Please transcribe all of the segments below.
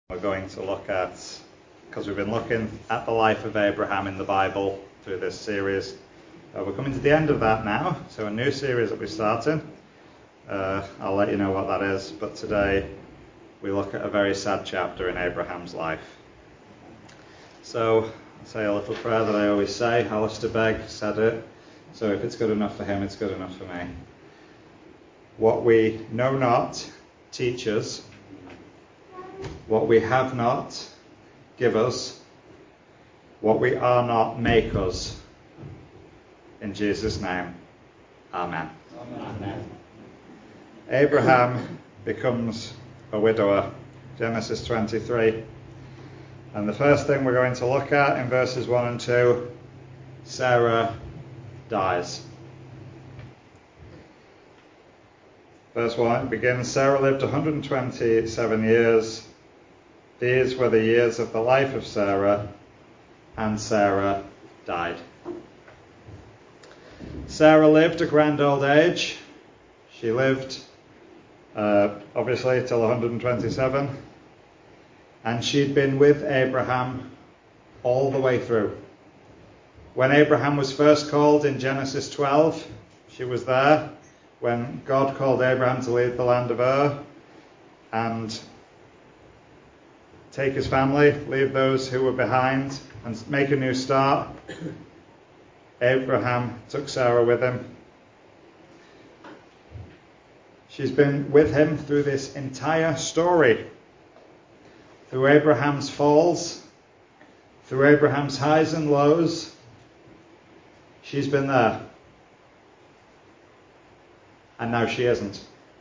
We're going to look at, because we've been looking at the life of Abraham in the Bible through this series. We're coming to the end of that now, so a new series that we're starting. I'll let you know what that is, but today we look at a very sad chapter in Abraham's life. So, I'll say a little prayer that I always say. Alistair Begg said it, so if it's good enough for him, it's good enough for me. What we know not, teach us. What we have not, give us. What we are not, make us. In Jesus' name, Amen. Amen. Abraham becomes a widower, Genesis 23. And the first thing we're going to look at in verses 1 and 2, Sarah dies. Verse 1 begins, Sarah lived 127 years. These were the years of the life of Sarah, and Sarah died. Sarah lived a grand old age. She lived, obviously, till 127. And she'd been with Abraham all the way through. When Abraham was first called in Genesis 12, she was there. When God called Abraham to leave the land of Ur and take his family, leave those who were behind, and make a new start, Abraham took Sarah with him. She's been with him through this entire story. Through Abraham's falls, through Abraham's highs and lows, she's been there. And now she isn't.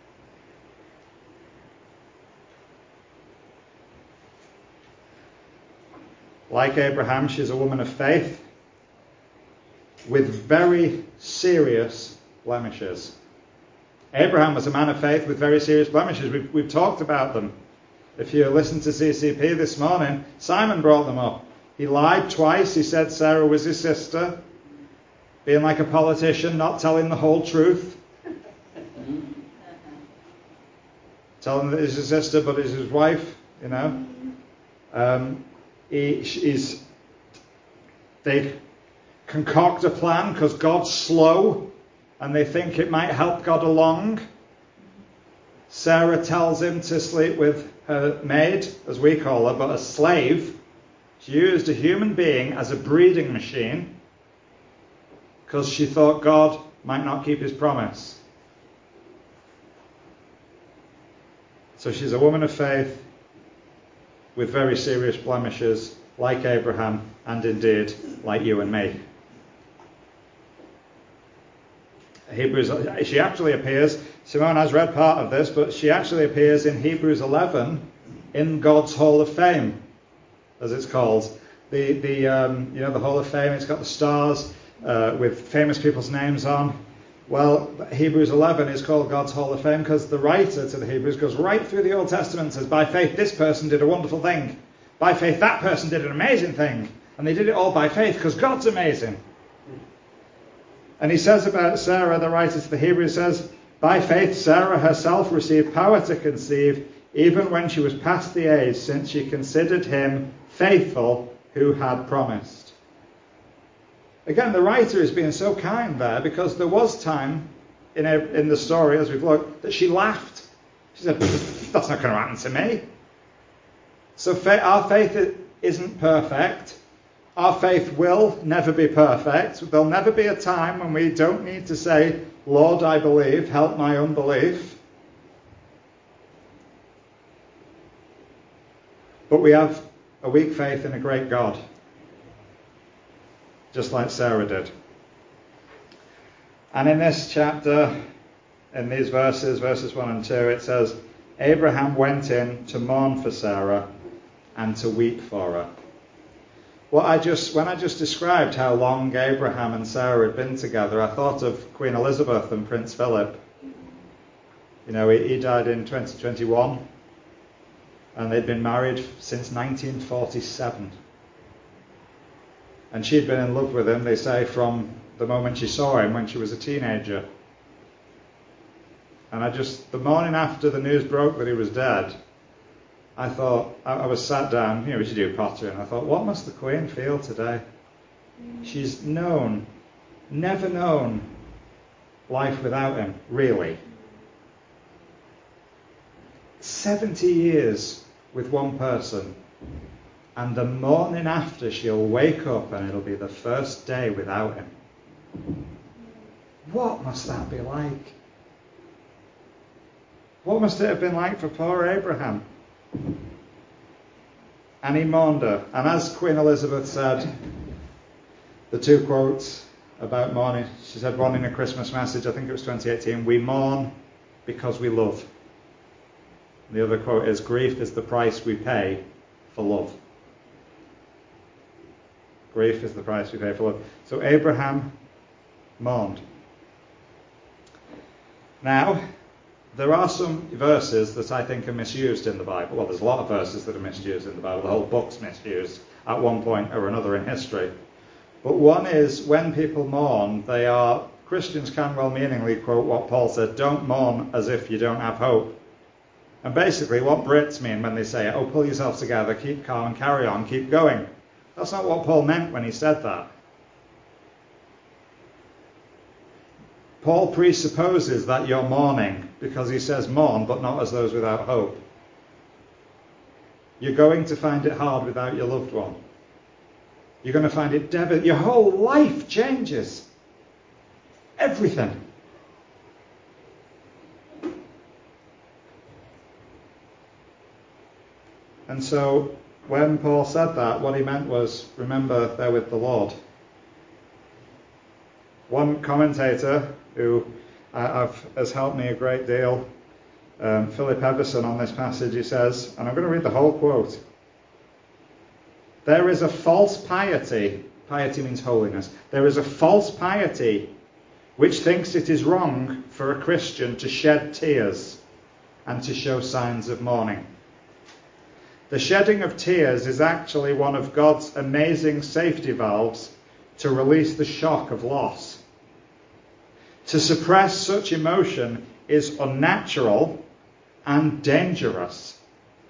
Like Abraham, she's a woman of faith with very serious blemishes. Abraham was a man of faith with very serious blemishes. We've talked about them. If you listened to CCP this morning, Simon brought them up. He lied twice. He said Sarah was his sister, being like a politician, not telling the whole truth. Telling that he's his sister, but he's his wife, you know. They concoct a plan because God's slow and they think it might help God along. Sarah tells him to sleep with her maid, as we call her, but a slave. She used a human being as a breeding machine because she thought God might not keep his promise. So she's a woman of faith with very serious blemishes, like Abraham, and indeed like you and me. She actually appears, Simone has read part of this, but she actually appears in Hebrews 11 in God's Hall of Fame, as it's called. The Hall of Fame, it's got the stars with famous people's names on. Well, Hebrews 11 is called God's Hall of Fame because the writer to the Hebrews goes right through the Old Testament and says, by faith this person did a wonderful thing. By faith that person did an amazing thing. And they did it all by faith because God's amazing. And he says about Sarah, the writer to the Hebrews says, by faith Sarah herself received power to conceive even when she was past the age, since she considered him faithful who had promised. Again, the writer is being so kind there because there was time in the story, as we've looked, that she laughed. She said, that's not going to happen to me. So our faith isn't perfect. Our faith will never be perfect. There'll never be a time when we don't need to say, Lord, I believe, help my unbelief. But we have a weak faith in a great God. Just like Sarah did. And in this chapter, in these verses 1 and 2, it says, Abraham went in to mourn for Sarah and to weep for her. When I just described how long Abraham and Sarah had been together, I thought of Queen Elizabeth and Prince Philip. You know, he died in 2021, and they'd been married since 1947. And she'd been in love with him, they say, from the moment she saw him when she was a teenager. And the morning after the news broke that he was dead, I thought, I was sat down, we should do pottery, and I thought, what must the Queen feel today? She's never known life without him, really. 70 years with one person, and the morning after she'll wake up and it'll be the first day without him. What must that be like? What must it have been like for poor Abraham? And he mourned her. And as Queen Elizabeth said, the two quotes about mourning, she said one in a Christmas message, I think it was 2018, we mourn because we love. The other quote is, grief is the price we pay for love. Grief is the price we pay for love. So Abraham mourned. Now, there are some verses that I think are misused in the Bible. Well, there's a lot of verses that are misused in the Bible. The whole book's misused at one point or another in history. But one is, when people mourn, Christians can well-meaningly quote what Paul said, don't mourn as if you don't have hope. And basically what Brits mean when they say, oh, pull yourself together, keep calm and carry on, keep going. That's not what Paul meant when he said that. Paul presupposes that you're mourning because he says mourn, but not as those without hope. You're going to find it hard without your loved one. You're going to find it devastating. Your whole life changes. Everything. And so when Paul said that, what he meant was, remember, they're with the Lord. One commentator who has helped me a great deal, Philip Everson, on this passage, he says, and I'm going to read the whole quote. There is a false piety means holiness, there is a false piety which thinks it is wrong for a Christian to shed tears and to show signs of mourning. The shedding of tears is actually one of God's amazing safety valves to release the shock of loss. To suppress such emotion is unnatural and dangerous.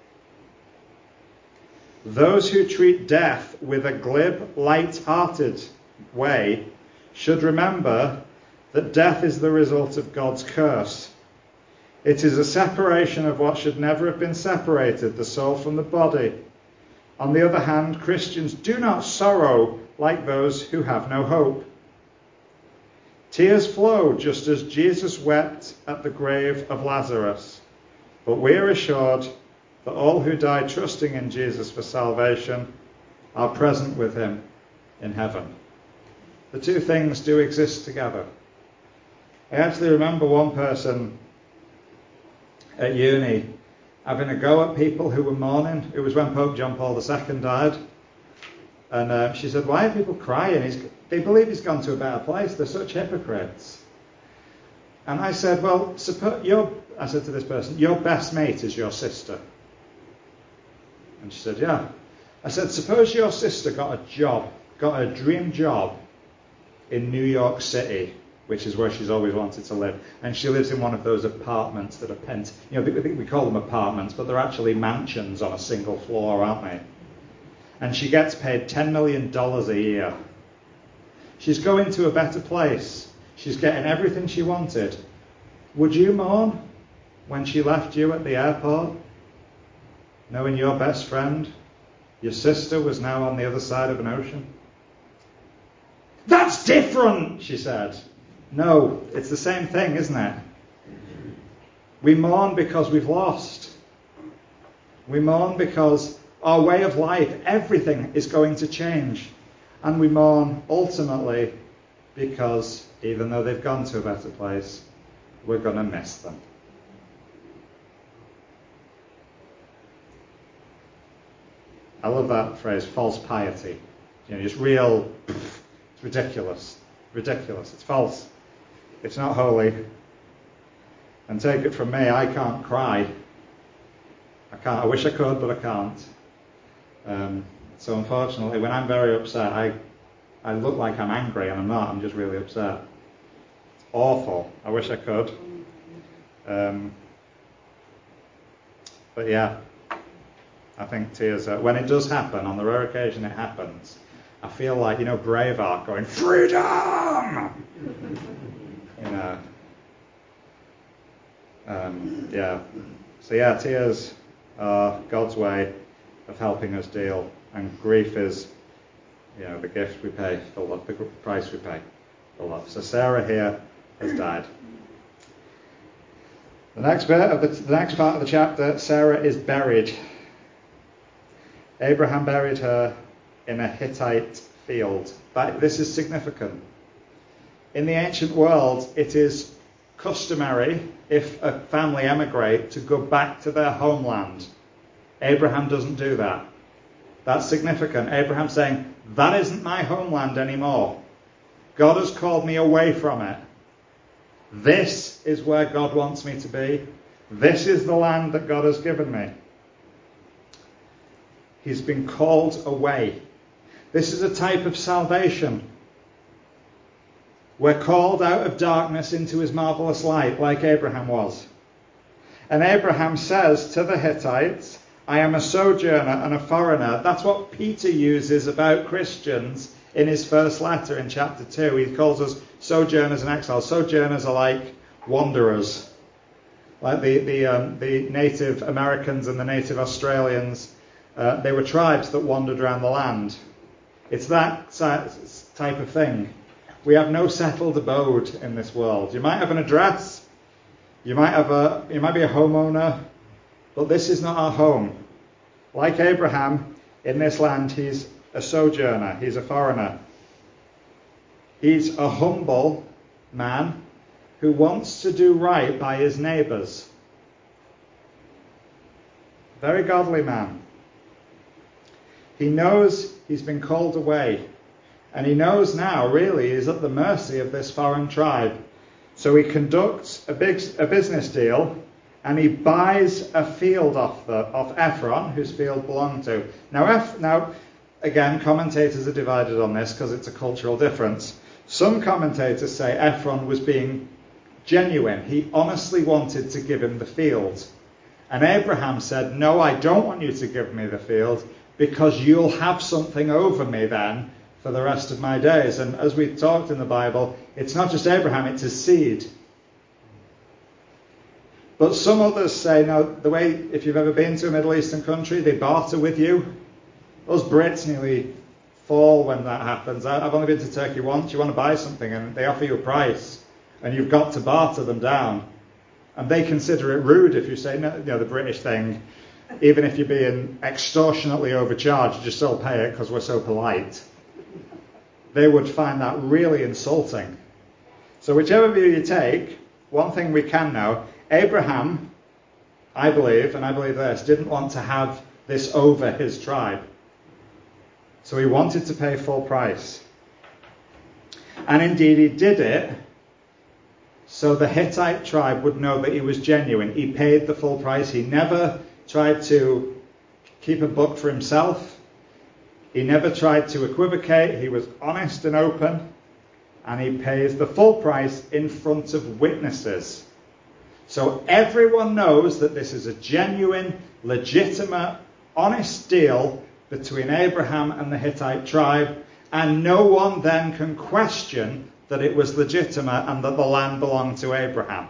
Those who treat death with a glib, light-hearted way should remember that death is the result of God's curse. It is a separation of what should never have been separated, the soul from the body. On the other hand, Christians do not sorrow like those who have no hope. Tears flow just as Jesus wept at the grave of Lazarus. But we are assured that all who die trusting in Jesus for salvation are present with him in heaven. The two things do exist together. I actually remember one person at uni having a go at people who were mourning. It was when Pope John Paul II died. And she said, why are people crying? They believe he's gone to a better place. They're such hypocrites. And I said, well, I said to this person, your best mate is your sister. And she said, yeah. I said, suppose your sister got a dream job in New York City, which is where she's always wanted to live. And she lives in one of those apartments that are we call them apartments, but they're actually mansions on a single floor, aren't they? And she gets paid $10 million a year. She's going to a better place. She's getting everything she wanted. Would you mourn when she left you at the airport, knowing your best friend, your sister, was now on the other side of an ocean? That's different, she said. No, it's the same thing, isn't it? We mourn because we've lost. We mourn because our way of life, everything is going to change. And we mourn ultimately because even though they've gone to a better place, we're going to miss them. I love that phrase, false piety. Just real, it's ridiculous. Ridiculous. It's false. It's not holy. And take it from me, I can't cry. I wish I could, but I can't. So unfortunately, when I'm very upset, I look like I'm angry, and I'm not. I'm just really upset. It's awful. I wish I could. But yeah. I think tears are, when it does happen, on the rare occasion it happens, I feel like, Braveheart going, freedom! Yeah. So yeah, tears are God's way of helping us deal, and grief is, the gift we pay for love, the price we pay for love. So Sarah here has died. The next part of the chapter, Sarah is buried. Abraham buried her in a Hittite field. This is significant. In the ancient world, it is customary, if a family emigrate, to go back to their homeland. Abraham doesn't do that. That's significant. Abraham's saying, that isn't my homeland anymore. God has called me away from it. This is where God wants me to be. This is the land that God has given me. He's been called away. This is a type of salvation. We're called out of darkness into his marvelous light, like Abraham was. And Abraham says to the Hittites, I am a sojourner and a foreigner. That's what Peter uses about Christians in his first letter in chapter 2. He calls us sojourners and exiles. Sojourners are like wanderers. Like the Native Americans and the Native Australians, they were tribes that wandered around the land. It's that type of thing. We have no settled abode in this world. You might have an address, you might be a homeowner, but this is not our home. Like Abraham, in this land, he's a sojourner, he's a foreigner. He's a humble man who wants to do right by his neighbours. Very godly man. He knows he's been called away. And he knows now, really, he's at the mercy of this foreign tribe. So he conducts a business deal, and he buys a field off Ephron, whose field belonged to. Now, again, commentators are divided on this because it's a cultural difference. Some commentators say Ephron was being genuine. He honestly wanted to give him the field. And Abraham said, no, I don't want you to give me the field, because you'll have something over me then for the rest of my days. And as we talked in the Bible, it's not just Abraham, it's his seed. But some others say, no, the way, if you've ever been to a Middle Eastern country, they barter with you. Us Brits nearly fall when that happens. I've only been to Turkey once. You want to buy something and they offer you a price, and you've got to barter them down. And they consider it rude if you say, no, the British thing, even if you're being extortionately overcharged, you still pay it because we're so polite. They would find that really insulting. So whichever view you take, one thing we can know, Abraham, I believe, and I believe this, didn't want to have this over his tribe. So he wanted to pay full price. And indeed he did it so the Hittite tribe would know that he was genuine. He paid the full price. He never tried to keep a book for himself. He never tried to equivocate. He was honest and open. And he pays the full price in front of witnesses. So everyone knows that this is a genuine, legitimate, honest deal between Abraham and the Hittite tribe. And no one then can question that it was legitimate and that the land belonged to Abraham.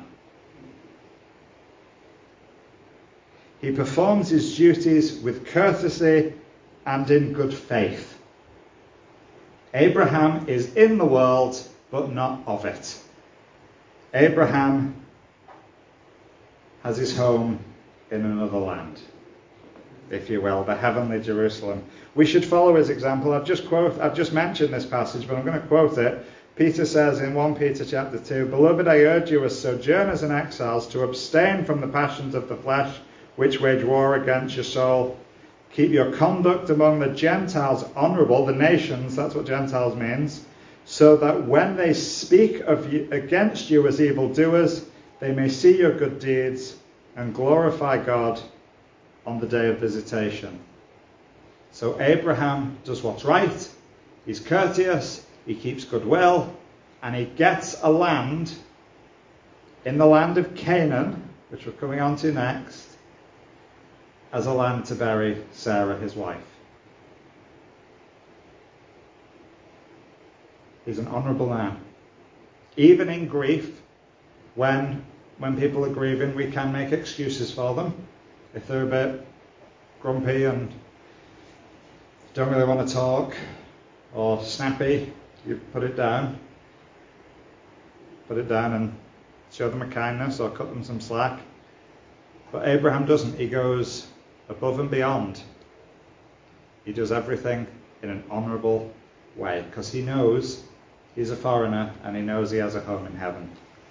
He performs his duties with courtesy and in good faith. Abraham is in the world, but not of it. Abraham has his home in another land, if you will, the heavenly Jerusalem. We should follow his example. I've just mentioned this passage, but I'm going to quote it. Peter says in 1 Peter chapter 2, Beloved, I urge you as sojourners and exiles to abstain from the passions of the flesh, which wage war against your soul. Keep your conduct among the Gentiles honourable, the nations, that's what Gentiles means, so that when they speak of you, against you as evildoers, they may see your good deeds and glorify God on the day of visitation. So Abraham does what's right, he's courteous, he keeps goodwill, and he gets a land in the land of Canaan, which we're coming on to next, as a land to bury Sarah, his wife. He's an honourable man. Even in grief, when people are grieving, we can make excuses for them. If they're a bit grumpy and don't really want to talk, or snappy, you put it down. Put it down and show them a kindness or cut them some slack. But Abraham doesn't. He goes above and beyond. He does everything in an honourable way because he knows he's a foreigner and he knows he has a home in heaven.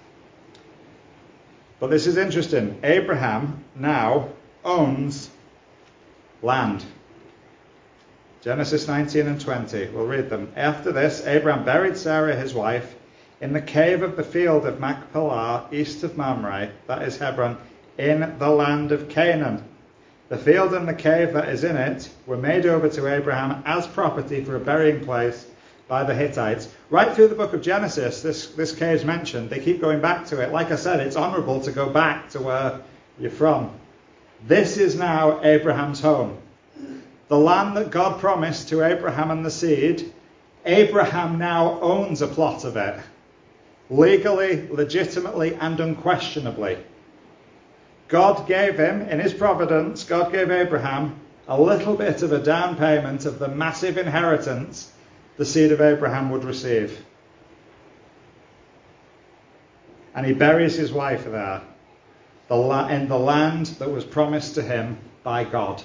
But this is interesting. Abraham now owns land. Genesis 19 and 20. We'll read them. After this, Abraham buried Sarah, his wife, in the cave of the field of Machpelah, east of Mamre, that is Hebron, in the land of Canaan. The field and the cave that is in it were made over to Abraham as property for a burying place by the Hittites. Right through the book of Genesis, this cave's mentioned. They keep going back to it. Like I said, it's honourable to go back to where you're from. This is now Abraham's home. The land that God promised to Abraham and the seed, Abraham now owns a plot of it. Legally, legitimately, and unquestionably. God gave him, in his providence, God gave Abraham a little bit of a down payment of the massive inheritance the seed of Abraham would receive. And he buries his wife there, in the land that was promised to him by God.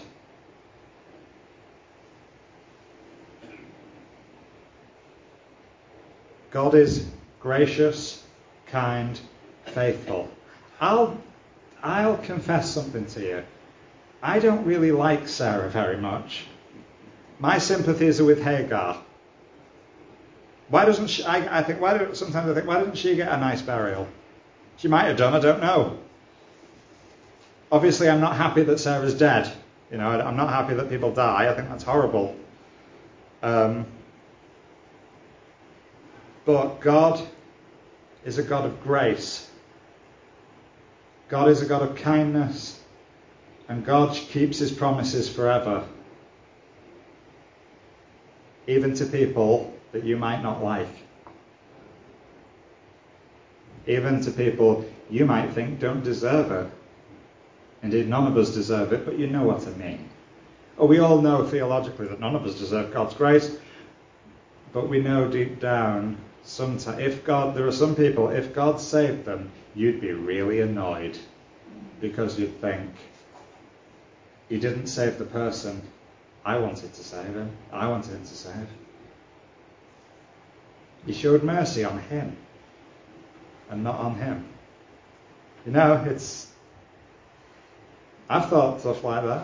God is gracious, kind, faithful. I'll confess something to you. I don't really like Sarah very much. My sympathies are with Hagar. Why doesn't she? Sometimes I think, why doesn't she get a nice burial? She might have done. I don't know. Obviously, I'm not happy that Sarah's dead. I'm not happy that people die. I think that's horrible. But God is a God of grace. God is a God of kindness. And God keeps his promises forever. Even to people that you might not like. Even to people you might think don't deserve it. Indeed, none of us deserve it, but you know what I mean. We all know theologically that none of us deserve God's grace. But we know deep down, there are some people, if God saved them, you'd be really annoyed because you'd think, he didn't save the person I wanted to save him. I wanted him to save. He showed mercy on him and not on him. I've thought stuff like that.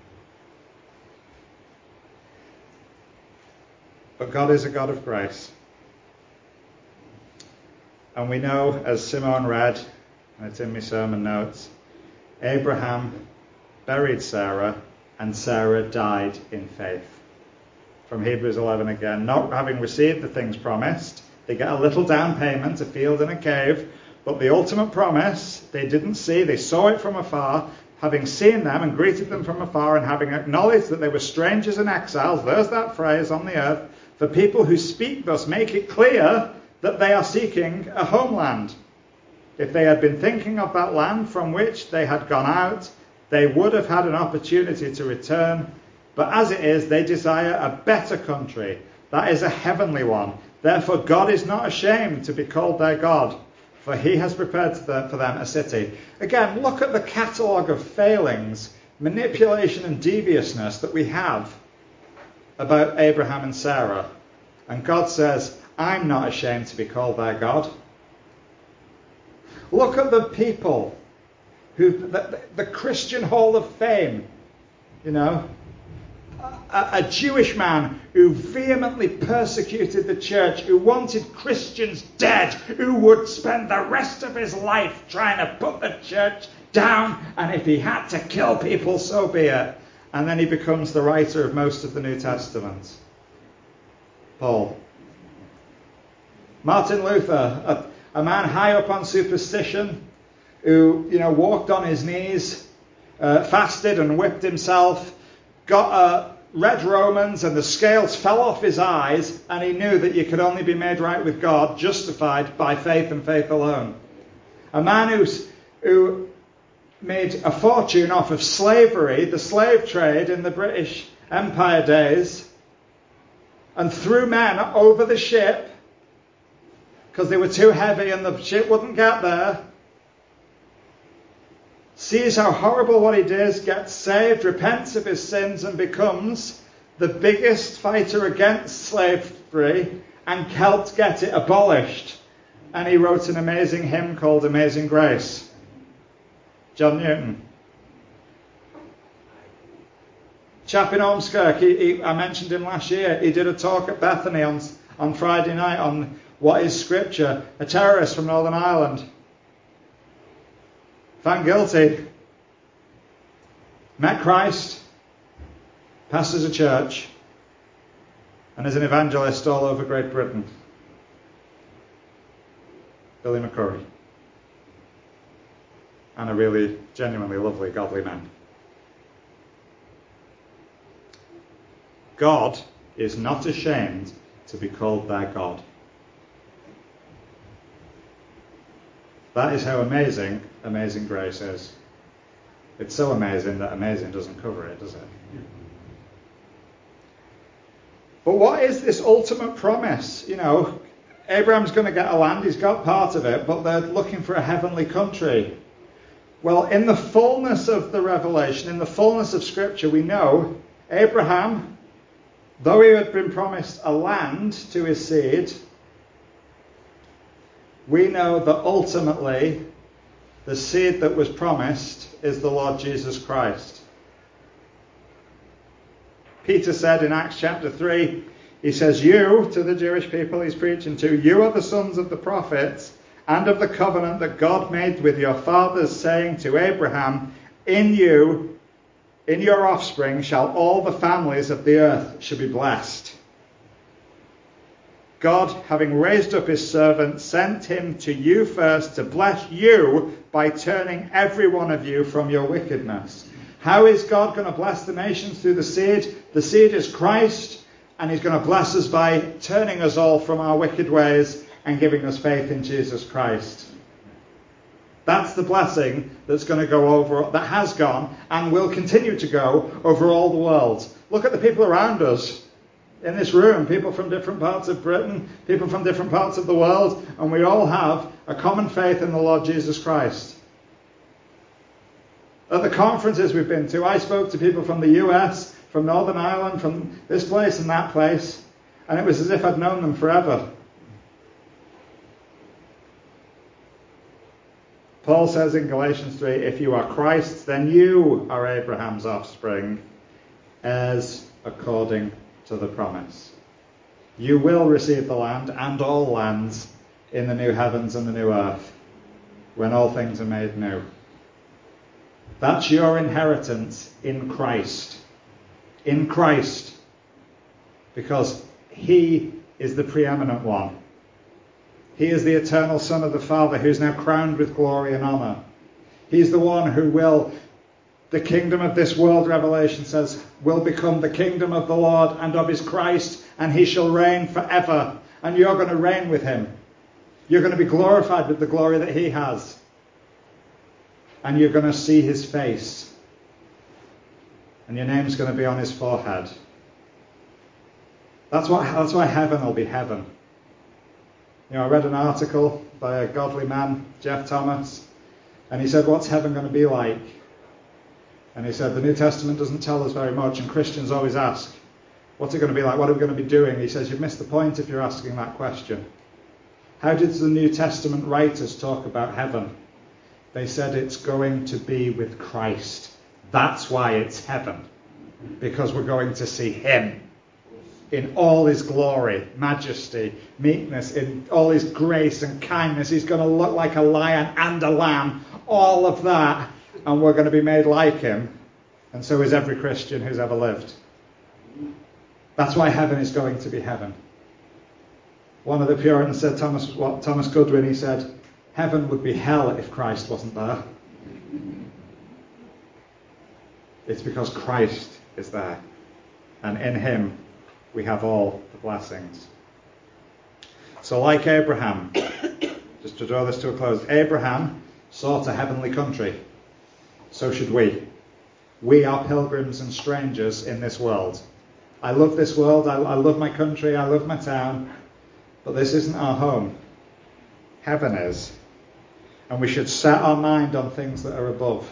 But God is a God of grace. And we know, as Simone read, and it's in my sermon notes, Abraham buried Sarah, and Sarah died in faith. From Hebrews 11 again, not having received the things promised, they get a little down payment, a field and a cave, but the ultimate promise they didn't see. They saw it from afar, having seen them and greeted them from afar, and having acknowledged that they were strangers and exiles. There's that phrase on the earth. For people who speak thus make it clear that they are seeking a homeland. If they had been thinking of that land from which they had gone out, they would have had an opportunity to return. But as it is, they desire a better country, that is a heavenly one. Therefore God is not ashamed to be called their God, for he has prepared for them a city. Again, look at the catalogue of failings, manipulation and deviousness that we have about Abraham and Sarah. And God says, I'm not ashamed to be called their God. Look at the people the Christian Hall of Fame, a Jewish man who vehemently persecuted the church, who wanted Christians dead, who would spend the rest of his life trying to put the church down, and if he had to kill people, so be it. And then he becomes the writer of most of the New Testament. Paul. Martin Luther, a man high up on superstition, who walked on his knees fasted and whipped himself, got read Romans, and the scales fell off his eyes, and he knew that you could only be made right with God, justified by faith and faith alone. A man who made a fortune off of slavery, the slave trade in the British Empire days, and threw men over the ship because they were too heavy and the ship wouldn't get there. Sees how horrible what he does, gets saved, repents of his sins, and becomes the biggest fighter against slavery and helped get it abolished. And he wrote an amazing hymn called Amazing Grace. John Newton. Chap in Ormskirk, I mentioned him last year. He did a talk at Bethany on Friday night on what is Scripture. A terrorist from Northern Ireland. Found guilty. Met Christ. Pastors a church. And is an evangelist all over Great Britain. Billy McCurry. And a really genuinely lovely, godly man. God is not ashamed to be called their God. That is how amazing Amazing Grace is. It's so amazing that amazing doesn't cover it, does it? But what is this ultimate promise? You know, Abraham's going to get a land, he's got part of it, but they're looking for a heavenly country. Well, in the fullness of the revelation, in the fullness of Scripture, we know Abraham, though he had been promised a land to his seed, we know that ultimately the seed that was promised is the Lord Jesus Christ. Peter said in Acts chapter 3, he says, you, to the Jewish people he's preaching to, you are the sons of the prophets and of the covenant that God made with your fathers, saying to Abraham, in you, in your offspring, shall all the families of the earth shall be blessed. God, having raised up his servant, sent him to you first to bless you by turning every one of you from your wickedness. How is God going to bless the nations? Through the seed. The seed is Christ, and he's going to bless us by turning us all from our wicked ways and giving us faith in Jesus Christ. That's the blessing that's going to go over, that has gone and will continue to go over all the world. Look at the people around us in this room, people from different parts of Britain, people from different parts of the world, and we all have a common faith in the Lord Jesus Christ. At the conferences we've been to, I spoke to people from the US, from Northern Ireland, from this place and that place, and it was as if I'd known them forever. Paul says in Galatians 3, if you are Christ's, then you are Abraham's offspring, heirs according to the promise. You will receive the land and all lands in the new heavens and the new earth, when all things are made new. That's your inheritance in Christ. In Christ. Because he is the preeminent one. He is the eternal Son of the Father, who's now crowned with glory and honour. He's the one who will, the kingdom of this world, Revelation says, will become the kingdom of the Lord and of his Christ, and he shall reign forever. And you're going to reign with him. You're going to be glorified with the glory that he has. And you're going to see his face. And your name's going to be on his forehead. That's why heaven will be heaven. You know, I read an article by a godly man, Jeff Thomas, and he said, what's heaven going to be like? And he said, the New Testament doesn't tell us very much, and Christians always ask, what's it going to be like? What are we going to be doing? He says, you've missed the point if you're asking that question. How did the New Testament writers talk about heaven? They said it's going to be with Christ. That's why it's heaven. Because we're going to see him in all his glory, majesty, meekness, in all his grace and kindness. He's going to look like a lion and a lamb, all of that, and we're going to be made like him. And so is every Christian who's ever lived. That's why heaven is going to be heaven. One of the Puritans said, Thomas Goodwin, he said, heaven would be hell if Christ wasn't there. It's because Christ is there. And in him we have all the blessings. So like Abraham, just to draw this to a close, Abraham sought a heavenly country. So should we. We are pilgrims and strangers in this world. I love this world, I love my country, I love my town, but this isn't our home. Heaven is. And we should set our mind on things that are above.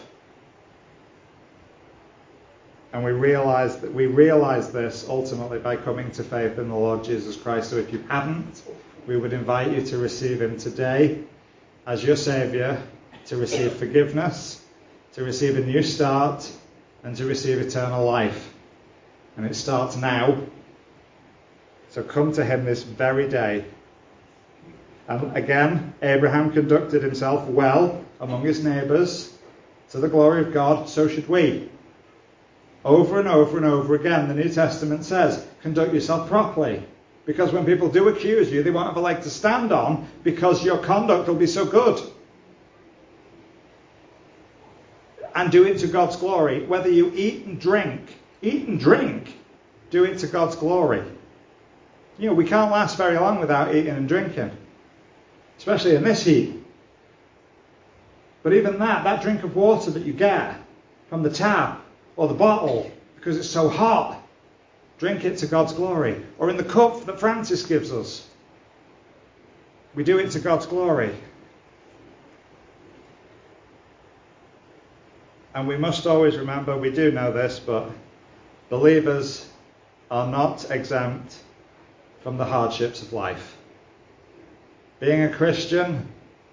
And we realize this ultimately by coming to faith in the Lord Jesus Christ. So if you haven't, we would invite you to receive him today as your Saviour, to receive forgiveness, to receive a new start, and to receive eternal life. And it starts now. So come to him this very day. And again, Abraham conducted himself well among his neighbours to the glory of God. So should we. Over and over and over again, the New Testament says, conduct yourself properly. Because when people do accuse you, they won't have a leg to stand on because your conduct will be so good. And do it to God's glory. Whether you eat and drink, do it to God's glory. You know, we can't last very long without eating and drinking. Especially in this heat. But even that drink of water that you get from the tap or the bottle, because it's so hot, drink it to God's glory. Or in the cup that Francis gives us, we do it to God's glory. And we must always remember, we do know this, but believers are not exempt from the hardships of life. Being a Christian,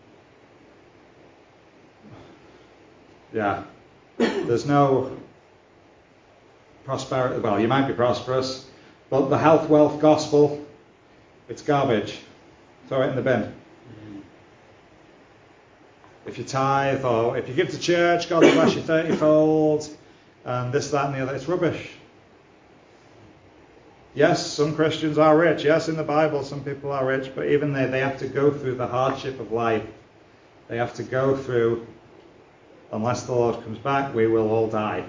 there's no prosperity. Well, you might be prosperous, but the health, wealth gospel, it's garbage. Throw it in the bin. If you tithe or if you give to church, God will bless you 30-fold, and this, that, and the other, it's rubbish. Yes, some Christians are rich. Yes, in the Bible, some people are rich, but even they have to go through the hardship of life. They have to go through, unless the Lord comes back, we will all die.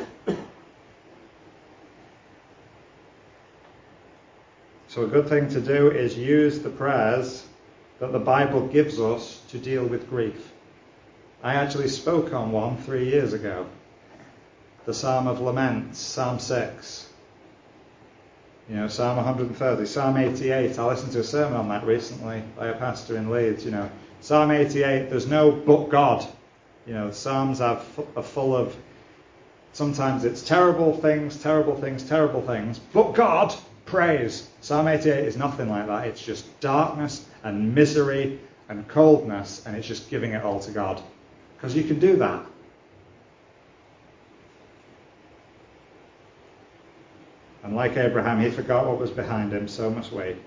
So a good thing to do is use the prayers that the Bible gives us to deal with grief. I actually spoke on one 3 years ago. The Psalm of Laments, Psalm 6. You know, Psalm 130, Psalm 88. I listened to a sermon on that recently by a pastor in Leeds. You know, Psalm 88, there's no but God. You know, the Psalms are full of, sometimes it's terrible things, but God, praise. Psalm 88 is nothing like that. It's just darkness and misery and coldness, and it's just giving it all to God. Because you can do that. And like Abraham, he forgot what was behind him, so must we.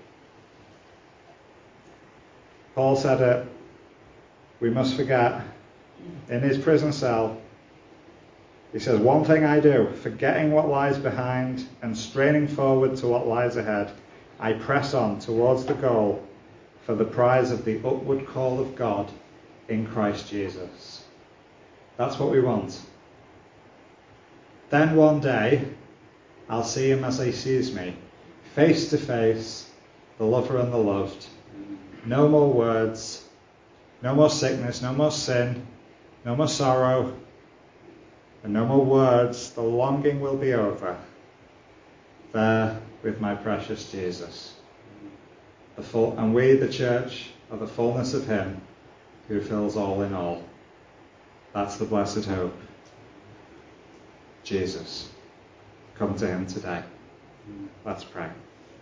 Paul said it, we must forget. In his prison cell, he says, one thing I do, forgetting what lies behind and straining forward to what lies ahead, I press on towards the goal for the prize of the upward call of God in Christ Jesus. That's what we want. Then one day, I'll see him as he sees me, face to face, the lover and the loved. No more words, no more sickness, no more sin, no more sorrow, and no more words. The longing will be over. There with my precious Jesus. And we, the church, are the fullness of him who fills all in all. That's the blessed hope. Jesus. Come to him today. Let's pray.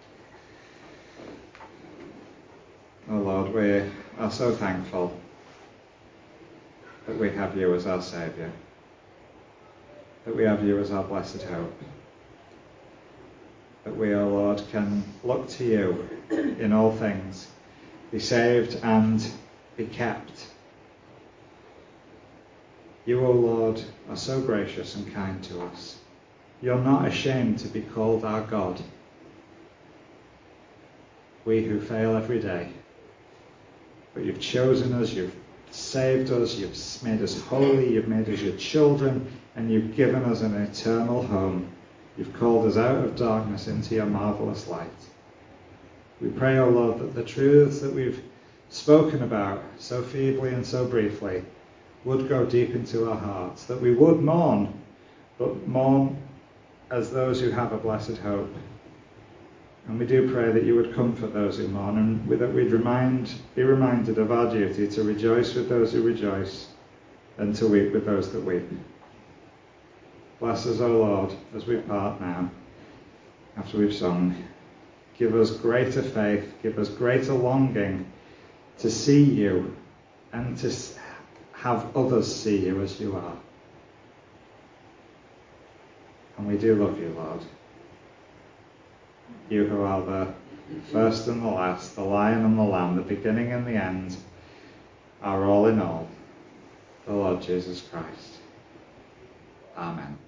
Oh Lord, we are so thankful that we have you as our Saviour, that we have you as our blessed hope, that we, O Lord, can look to you in all things, be saved and be kept. You, O Lord, are so gracious and kind to us. You're not ashamed to be called our God. We who fail every day. But you've chosen us, you've saved us, you've made us holy, you've made us your children, and you've given us an eternal home. You've called us out of darkness into your marvellous light. We pray, O Lord, that the truths that we've spoken about so feebly and so briefly would go deep into our hearts, that we would mourn, but mourn as those who have a blessed hope. And we do pray that you would comfort those who mourn, and that we'd be reminded of our duty to rejoice with those who rejoice and to weep with those that weep. Bless us, O Lord, as we part now, after we've sung. Give us greater faith, give us greater longing to see you and to have others see you as you are. And we do love you, Lord. You who are the first and the last, the Lion and the Lamb, the beginning and the end, are all in all, the Lord Jesus Christ. Amen.